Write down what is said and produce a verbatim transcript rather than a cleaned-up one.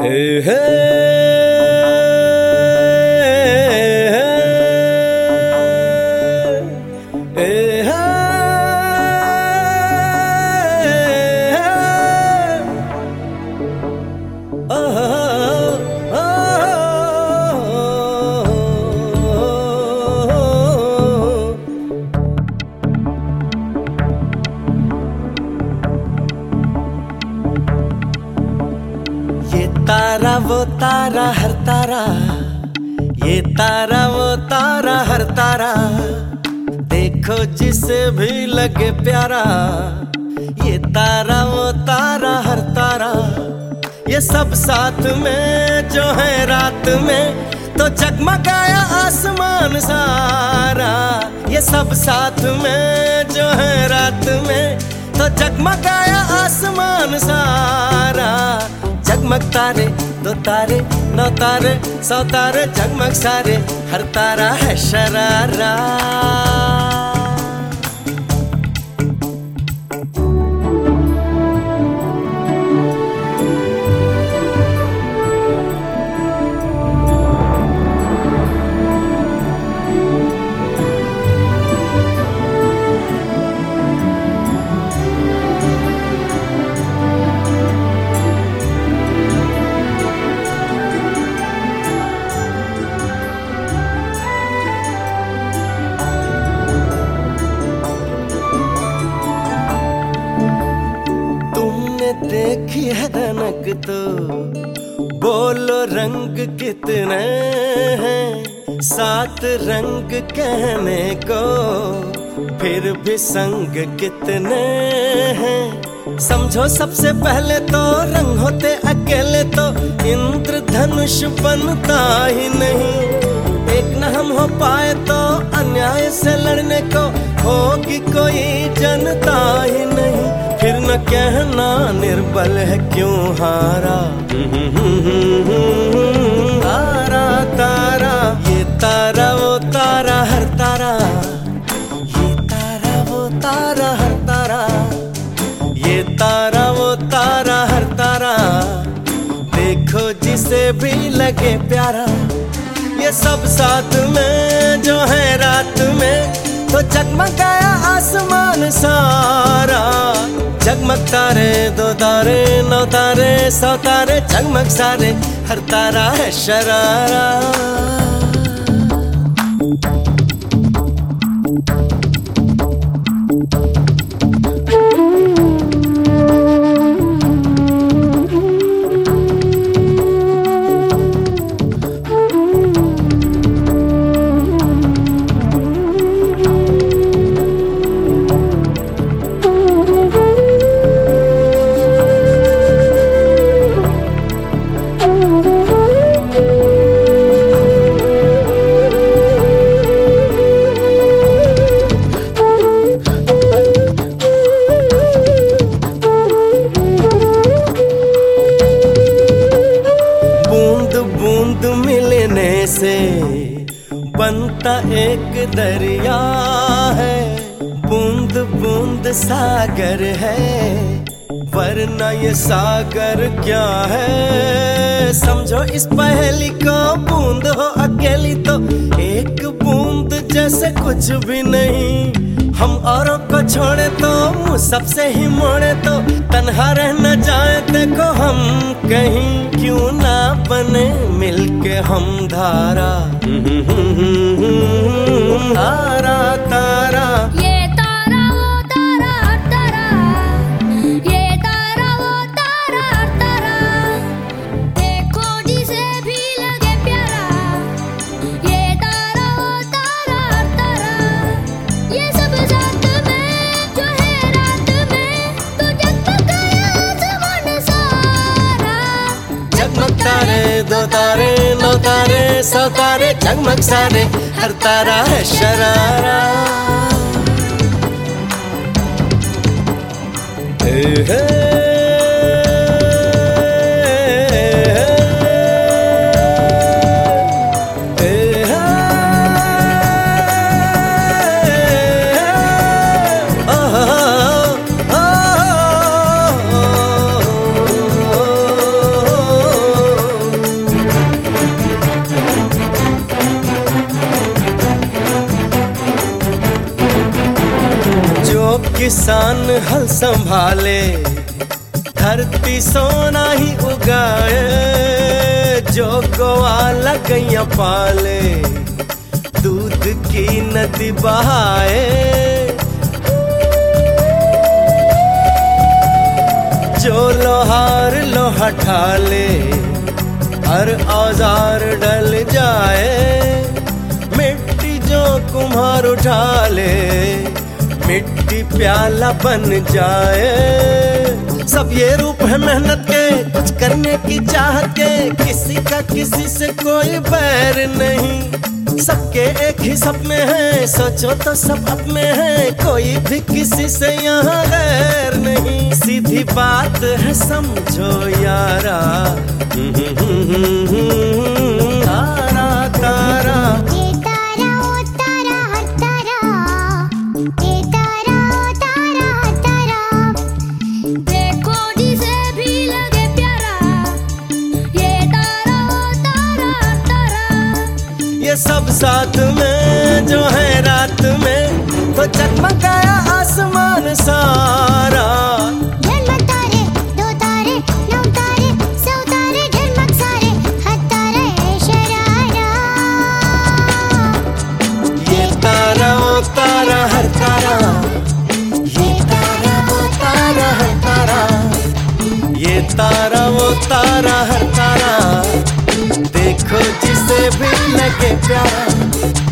Hey, hey, hey, hey, hey, oh, oh, oh, ये तारा वो तारा हर तारा, ये तारा वो तारा हर तारा, देखो जिसे भी लगे प्यारा। ये तारा वो तारा हर तारा, ये सब साथ में जो है रात में तो जगमगाया आसमान सारा। ये सब साथ में जो है रात में तो जगमगाया आसमान सारा। जगमग तारे दो तारे नौ तारे सौ तारे, जगमग सारे हर तारा है शरारा। देखी है रनक तो बोलो रंग कितने हैं, सात रंग कहने को फिर भी संग कितने हैं। समझो सबसे पहले तो रंग होते अकेले तो इंद्रधनुष बनता ही नहीं। एक न हम हो पाए तो अन्याय से लड़ने को होगी कोई जनता ही नहीं। फिर न कहना निर्बल है क्यों हारा। तारा तारा ये तारा वो तारा हर तारा, ये तारा वो तारा हर तारा, ये तारा वो तारा हर तारा, देखो जिसे भी लगे प्यारा। ये सब साथ में जो है रात में तो जगमगाया आसमान सारा। जगमग तारे दो तारे नौ तारे सौ तारे, जगमग सारे हर तारा है शरारा। बूंद मिलने से बनता एक दरिया है, बूंद बूंद सागर है, वरना ये सागर क्या है। समझो इस पहेली को बूंद हो अकेली तो एक बूंद जैसे कुछ भी नहीं। हम औरों को छोड़े तो मुँह सबसे ही मोड़े तो तन्हा रह न जाए देखो हम कहीं। क्यों ना बने मिलके हम धारा। तारा तारा ये तारा वो तारा हर तारा, ये तारा वो तारा हर तारा, देखो जिसे भी लगे प्यारा। ये तारा वो तारा हर तारा, ये सब साथ में जो है रात में तो जगमगाया आसमान सारा। जगमग तारे दो तारे नौ तारे सौ तारे, जगमग सारे हर तारा है शरारा। Hey, hey. किसान हल संभाले, धरती सोना ही उगाए, जो ग्वाला गैया पाले, दूध की नदी बहाए, जो लोहार लोहा ठाले, हर औजार डल जाए, मिट्टी जो कुम्हार उठा ले, मिट्टी प्याला बन जाए। सब ये रूप है मेहनत के, कुछ करने की चाहत के, किसी का किसी से कोई बैर नहीं, सबके एक ही सपने हैं, सोचो तो सब अपने हैं, कोई भी किसी से यहाँ गैर नहीं। सीधी बात है समझो यारा, तारा तारा ये तारा ओ तारा हर तारा, ये तारा ओ तारा हर तारा, देखो जिसे भी लगे प्यारा, ये तारा ओ तारा हर तारा। ये सब साथ में जो है रात में, तो जगमगाया आसमान सारा। झलमल तारे, दो तारे, नौ तारे, सौ तारे, झलमल सारे, हर तारा है शरारा। ये तारा ओ तारा हर तारा, ये तारा ओ तारा हर तारा, ये तारा ओ तारा हर तारा, देखो जिसे भी लगे प्यारा।